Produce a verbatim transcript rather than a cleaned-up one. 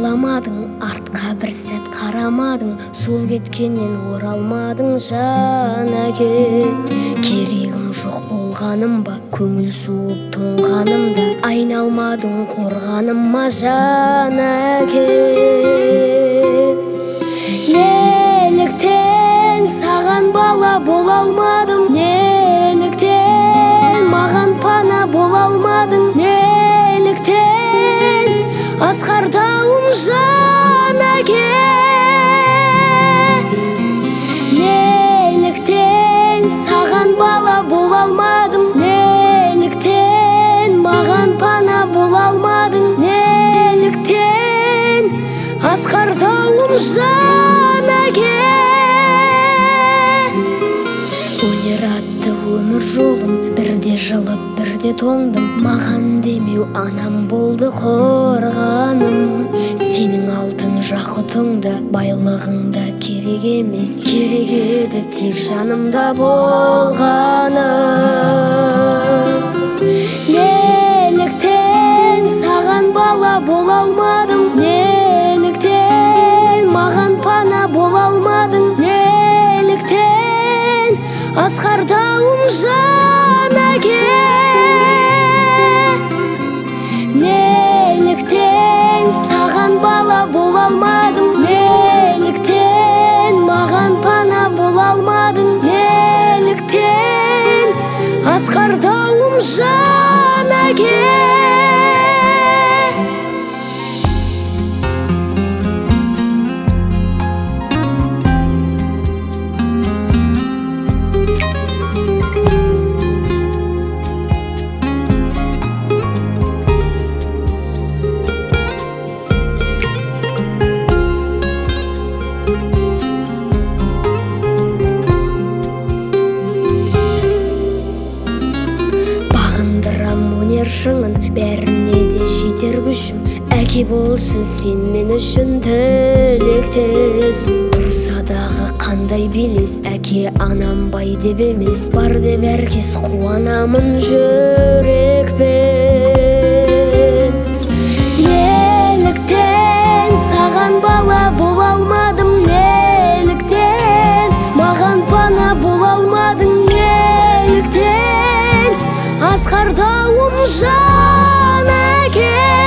айналамадың, артқа бір сәт қарамадың, сол кеткеннен оралмадың жан әке. Керегім жоқ болғаным ба, көңіл суып тоңғанымда, айналмадың қорғаныма жан әке. Неліктен саған бала бола алмадым, неліктен маған пана бола алмадың, неліктен асқардауым жан әке. Неліктен саған бала бола алмадым, неліктен маған пана бола алмадың, неліктен асқардауым жан әке. Өнер атты өмір жолым, бірде жылып бірде тоңдым, маған демеу анам болды қорғаным. Сенің алтын жақұтыңда, байлығыңда керек емес, керек еді тек жанымда болғаным. Неліктен саған бала бола алмадым, неліктен маған пана бола алмадың, неліктен асқардауым жан әке. Неліктен саған бала бола алмадым, неліктен маған пана бола алмадың, неліктен асқардауым жан әке. Шыңын бәріне де жетер күшім, әке болшы сен мен үшін тілектес. Тұрса дағы қандай белес, әке анам бай деп емес, бар деп әркез қуанамын жүрекпен. Неліктен саған бала бола алмадым, неліктен маған пана бола алмадың, неліктен асқардауым жан әке.